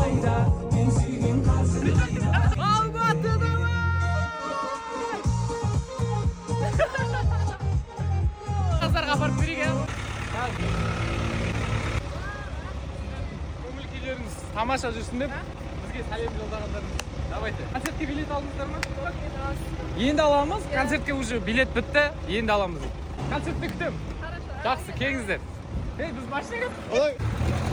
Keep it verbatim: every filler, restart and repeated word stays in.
Kızlarga apарıp bereyik ya. Көңіл-күйлеріңіз тамаша жүрсін деп бізге сәлем жолдағандарыңыз. Давайте. Концертке билет алдыңыздар ма? Енді аламыз. Концертке уже билет бітті. Енді аламыз. Концертте күтем. Жақсы, келіңіздер. Ей, біз машина кеттік.